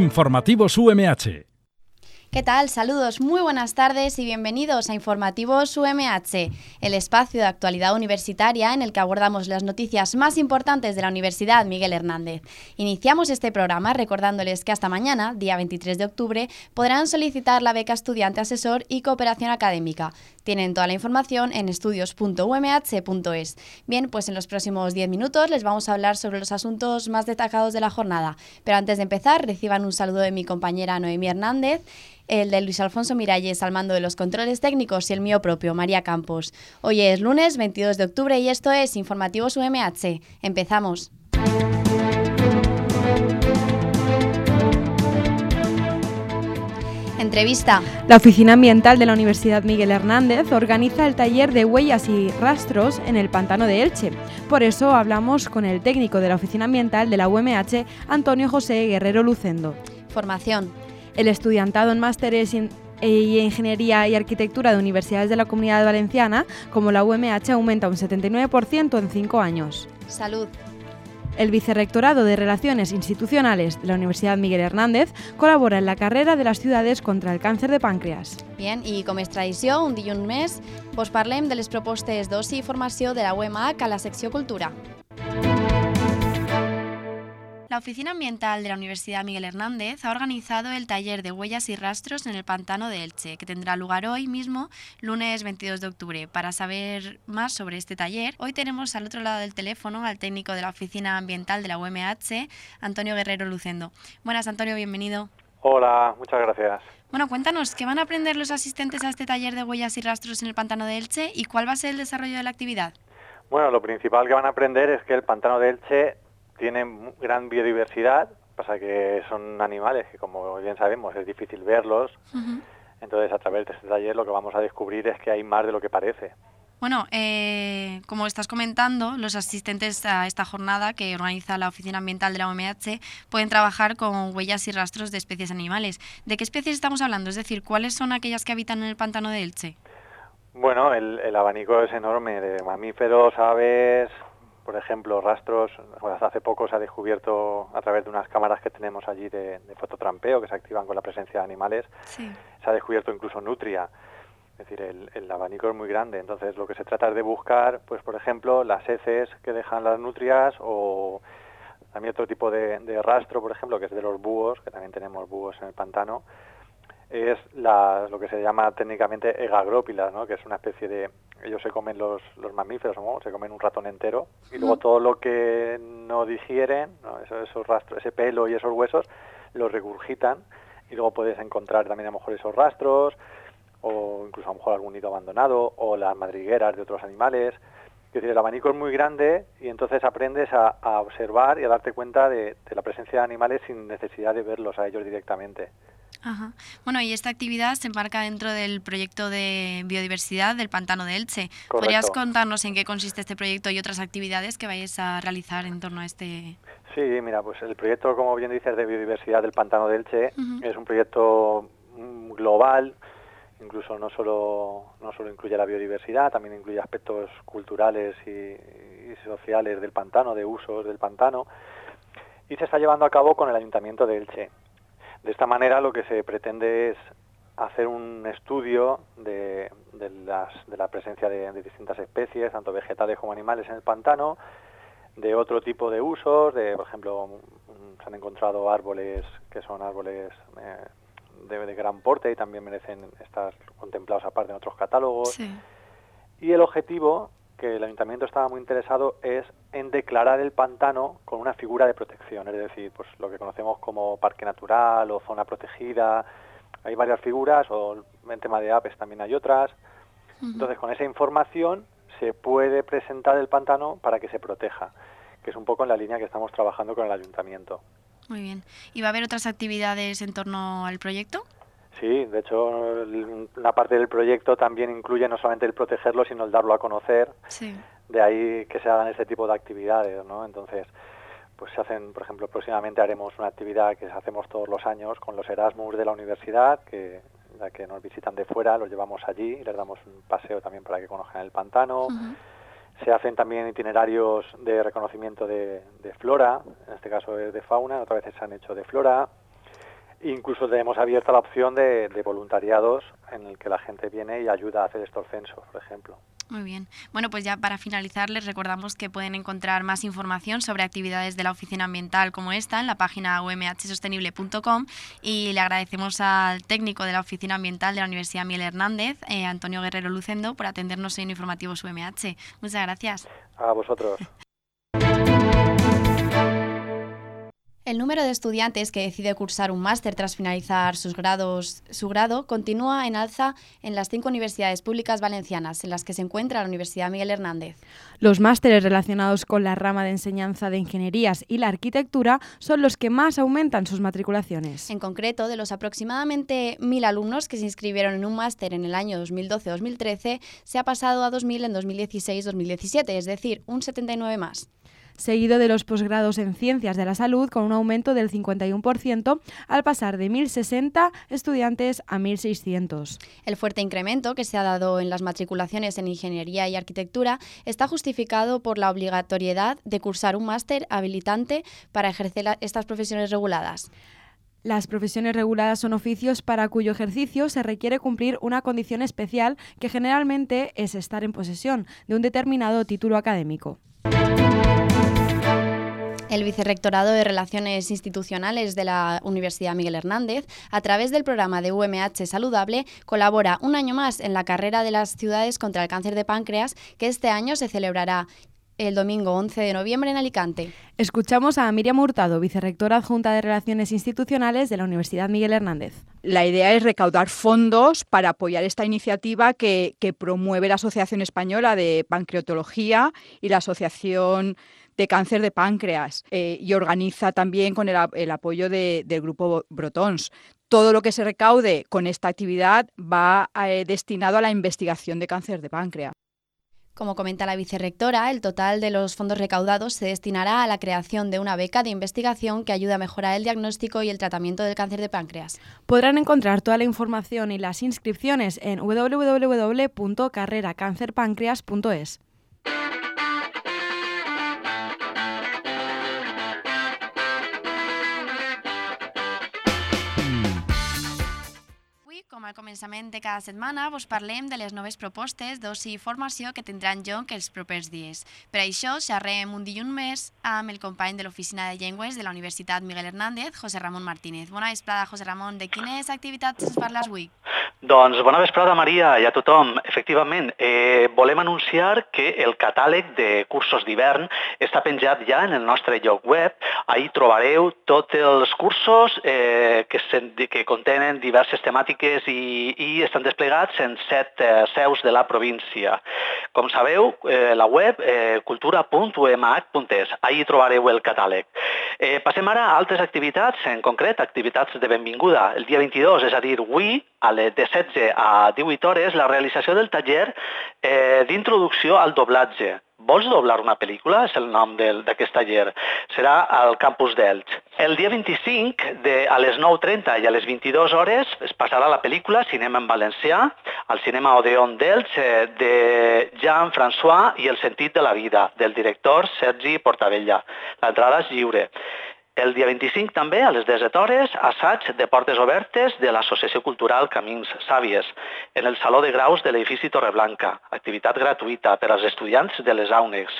Informativos UMH. ¿Qué tal? Saludos, muy buenas tardes y bienvenidos a Informativos UMH, el espacio de actualidad universitaria en el que abordamos las noticias más importantes de la Universidad Miguel Hernández. Iniciamos este programa recordándoles que hasta mañana, día 23 de octubre, podrán solicitar la beca Estudiante Asesor y Cooperación Académica. Tienen toda la información en estudios.umh.es. Bien, pues en los próximos 10 minutos les vamos a hablar sobre los asuntos más destacados de la jornada. Pero antes de empezar, reciban un saludo de mi compañera Noemí Hernández, el de Luis Alfonso Miralles al mando de los controles técnicos y el mío propio, María Campos. Hoy es lunes 22 de octubre y esto es Informativos UMH. Empezamos. Entrevista. La Oficina Ambiental de la Universidad Miguel Hernández organiza el taller de huellas y rastros en el Pantano de Elche. Por eso hablamos con el técnico de la Oficina Ambiental de la UMH, Antonio José Guerrero Lucendo. Formación. El estudiantado en másteres y Ingeniería y Arquitectura de universidades de la Comunidad Valenciana, como la UMH, aumenta un 79% en 5 años. Salud. El Vicerrectorado de Relaciones Institucionales de la Universidad Miguel Hernández colabora en la carrera de las ciudades contra el càncer de pàncreas. Bien, i com és tradició, un dilluns més, vos parlem de les propostes d'oci i formació de la UMH a la secció Cultura. La Oficina Ambiental de la Universidad Miguel Hernández ha organizado el taller de huellas y rastros en el Pantano de Elche, que tendrá lugar hoy mismo, lunes 22 de octubre. Para saber más sobre este taller, hoy tenemos al otro lado del teléfono al técnico de la Oficina Ambiental de la UMH, Antonio Guerrero Lucendo. Buenas, Antonio, bienvenido. Hola, muchas gracias. Bueno, cuéntanos, ¿qué van a aprender los asistentes a este taller de huellas y rastros en el Pantano de Elche y cuál va a ser el desarrollo de la actividad? Bueno, lo principal que van a aprender es que el Pantano de Elche tiene gran biodiversidad, pasa que son animales que, como bien sabemos, es difícil verlos. Entonces, a través de este taller lo que vamos a descubrir es que hay más de lo que parece. Bueno, como estás comentando, los asistentes a esta jornada que organiza la Oficina Ambiental de la UMH pueden trabajar con huellas y rastros de especies animales. ¿De qué especies estamos hablando? Es decir, ¿cuáles son aquellas que habitan en el Pantano de Elche? Bueno, el abanico es enorme, de mamíferos, aves, por ejemplo, rastros. Pues hace poco se ha descubierto, a través de unas cámaras que tenemos allí de fototrampeo, que se activan con la presencia de animales, Sí. se ha descubierto incluso nutria. Es decir, el abanico es muy grande. Entonces, lo que se trata es de buscar, pues por ejemplo, las heces que dejan las nutrias, o también otro tipo de rastro, por ejemplo, que es de los búhos, que también tenemos búhos en el pantano. Es lo que se llama técnicamente egagrópilas, ¿no? Que es una especie de... Ellos se comen los mamíferos, ¿no? Se comen un ratón entero, y luego todo lo que no digieren, ¿no? Esos rastros, ese pelo y esos huesos, los regurgitan, y luego puedes encontrar también a lo mejor esos rastros, o incluso a lo mejor algún nido abandonado, o las madrigueras de otros animales. Es decir, el abanico es muy grande, y entonces aprendes a observar y a darte cuenta de la presencia de animales sin necesidad de verlos a ellos directamente. Ajá. Bueno, y esta actividad se enmarca dentro del proyecto de biodiversidad del Pantano de Elche. Correcto. ¿Podrías contarnos en qué consiste este proyecto y otras actividades que vayáis a realizar en torno a este...? Sí, mira, pues el proyecto, como bien dices, de biodiversidad del Pantano de Elche es un proyecto global. Incluso no solo incluye la biodiversidad, también incluye aspectos culturales y sociales del pantano, de usos del pantano, y se está llevando a cabo con el Ayuntamiento de Elche. De esta manera lo que se pretende es hacer un estudio de la presencia de distintas especies, tanto vegetales como animales, en el pantano, de otro tipo de usos, por ejemplo, se han encontrado árboles que son árboles de gran porte y también merecen estar contemplados aparte en otros catálogos. Sí. Y el objetivo, que el Ayuntamiento estaba muy interesado, es en declarar el pantano con una figura de protección, es decir, pues lo que conocemos como parque natural o zona protegida. Hay varias figuras, o en tema de aves también hay otras. Entonces, con esa información se puede presentar el pantano para que se proteja, que es un poco en la línea que estamos trabajando con el Ayuntamiento. Muy bien. ¿Y va a haber otras actividades en torno al proyecto? Sí, de hecho, una parte del proyecto también incluye no solamente el protegerlo, sino el darlo a conocer. Sí. De ahí que se hagan ese tipo de actividades, ¿no? Entonces, pues se hacen, por ejemplo, próximamente haremos una actividad que hacemos todos los años con los Erasmus de la universidad, que ya que nos visitan de fuera, los llevamos allí y les damos un paseo también para que conozcan el pantano. Se hacen también itinerarios de reconocimiento de flora, en este caso es de fauna, otras veces se han hecho de flora. Incluso tenemos abierta la opción de voluntariados en el que la gente viene y ayuda a hacer estos censos, por ejemplo. Muy bien. Bueno, pues ya para finalizar les recordamos que pueden encontrar más información sobre actividades de la Oficina Ambiental como esta en la página umhsostenible.com y le agradecemos al técnico de la Oficina Ambiental de la Universidad Miguel Hernández, Antonio Guerrero Lucendo, por atendernos en Informativos UMH. Muchas gracias. A vosotros. El número de estudiantes que decide cursar un máster tras finalizar su grado continúa en alza en las 5 universidades públicas valencianas, en las que se encuentra la Universidad Miguel Hernández. Los másteres relacionados con la rama de enseñanza de ingenierías y la arquitectura son los que más aumentan sus matriculaciones. En concreto, de los aproximadamente 1.000 alumnos que se inscribieron en un máster en el año 2012-2013, se ha pasado a 2.000 en 2016-2017, es decir, un 79 más. Seguido de los posgrados en Ciencias de la Salud, con un aumento del 51%, al pasar de 1.060 estudiantes a 1.600. El fuerte incremento que se ha dado en las matriculaciones en Ingeniería y Arquitectura está justificado por la obligatoriedad de cursar un máster habilitante para ejercer estas profesiones reguladas. Las profesiones reguladas son oficios para cuyo ejercicio se requiere cumplir una condición especial que generalmente es estar en posesión de un determinado título académico. El Vicerrectorado de Relaciones Institucionales de la Universidad Miguel Hernández, a través del programa de UMH Saludable, colabora un año más en la carrera de las ciudades contra el cáncer de páncreas, que este año se celebrará el domingo 11 de noviembre en Alicante. Escuchamos a Miriam Hurtado, vicerrectora adjunta de Relaciones Institucionales de la Universidad Miguel Hernández. La idea es recaudar fondos para apoyar esta iniciativa que promueve la Asociación Española de Pancreatología y la Asociación de Cáncer de Páncreas y organiza también con el apoyo del Grupo Brotons. Todo lo que se recaude con esta actividad va destinado a la investigación de cáncer de páncreas. Como comenta la vicerrectora, el total de los fondos recaudados se destinará a la creación de una beca de investigación que ayude a mejorar el diagnóstico y el tratamiento del cáncer de páncreas. Podrán encontrar toda la información y las inscripciones en www.carreracancerpancreas.es. Com al començament de cada setmana, vos parlem de les noves propostes d'oci i formació que tindran lloc els propers dies. Per això, xerrem un dilluns més amb el company de l'Oficina de Llengües de la Universitat Miguel Hernández, José Ramon Martínez. Bona vesprada, José Ramon. De quines activitats ens parles avui? Doncs bona vesprada, Maria, i a tothom. Efectivament, volem anunciar que el catàleg de cursos d'hivern està penjat ja en el nostre lloc web. Ahí trobareu tots els cursos que contenen diverses temàtiques i estan desplegats en 7 seus de la província. Com sabeu, la web cultura.umh.es. Ahí trobareu el catàleg. Passem ara a altres activitats, en concret, activitats de benvinguda. El dia 22, és a dir, avui, de 16 a 18 hores, la realització del taller d'introducció al doblatge. Vols doblar una pel·lícula? És el nom d'aquest taller. Serà al campus d'Elx. El dia 25, a les 9:30 i a les 22 hores, es passarà la pel·lícula Cinema en Valencià al Cinema Odeon d'Elx de Jean-François i el sentit de la vida, del director Sergi Portabella. L'entrada és lliure. El dia 25 també, a les 17 hores, assaig de portes obertes de l'Associació Cultural Camins Sàvies, en el Saló de Graus de l'edifici Torreblanca, activitat gratuïta per als estudiants de les AUNEX.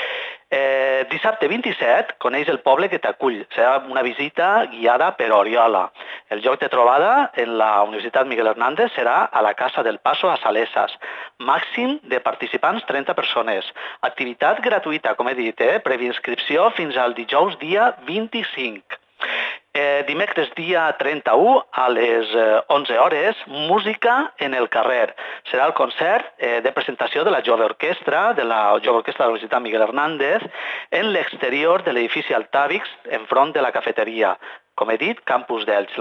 Dissabte 27, coneix el poble que t'acull. Serà una visita guiada per Oriola. El lloc de trobada en la Universitat Miguel Hernández serà a la Casa del Paso a Salesas. Màxim de participants 30 persones. Activitat gratuïta, com he dit, prèvia inscripció fins al dijous dia 25. Dimecres dia 31 a les 11 hores, música en el carrer. Serà el concert de presentació de la Jove Orquestra, de la Universitat Miguel Hernández, en l'exterior de l'edifici Altavix, enfront de la cafeteria. Com he dit, campus d'Elx.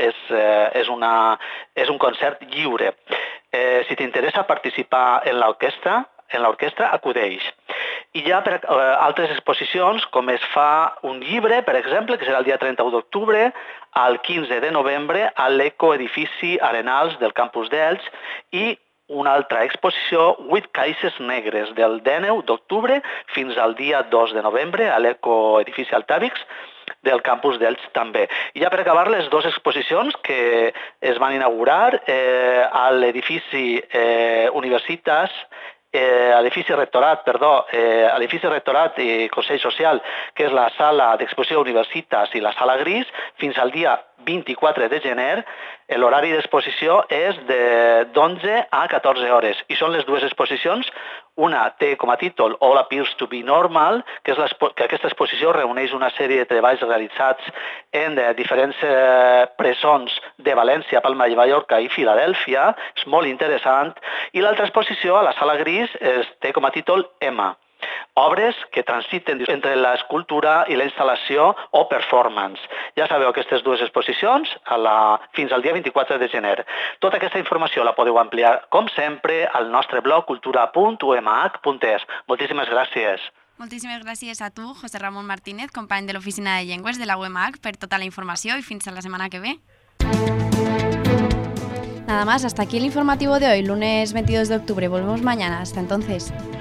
És un concert lliure. Si t'interessa participar en l'orquestra, acudeix. I ja per altres exposicions, com es fa un llibre, per exemple, que serà el dia 31 d'octubre, al 15 de novembre, a l'ecoedifici Arenals del campus d'Elx, i una altra exposició, 8 caixes negres, del 19 d'octubre fins al dia 2 de novembre, a l'ecoedifici Altavix, del campus d'Elx també. I ja per acabar, les dues exposicions que es van inaugurar a l'edifici Universitas, a l'edifici Rectorat i Consell Social, que és la sala d'exposició Universitas i la sala Gris, fins al dia 24 de gener. L'horari d'exposició és de 11 a 14 hores i són les dues exposicions. Una té com a títol All Appears to be Normal, que aquesta exposició reuneix una sèrie de treballs realitzats en diferents presons de València, Palma de Mallorca i Filadèlfia. És molt interessant. I l'altra exposició, a la sala Gris, té com a títol Emma, obres que transiten entre l'escultura i la instal·lació o performance. Ja sabeu, aquestes dues exposicions fins al dia 24 de gener. Tota aquesta informació la podeu ampliar, com sempre, al nostre blog cultura.umh.es. Moltíssimes gràcies. Moltíssimes gràcies a tu, José Ramón Martínez, company de l'Oficina de Llengües de la UMH, per tota la informació y fins a la semana que ve. Nada más, hasta aquí el informativo de hoy, lunes 22 de octubre. Volvemos mañana. Hasta entonces.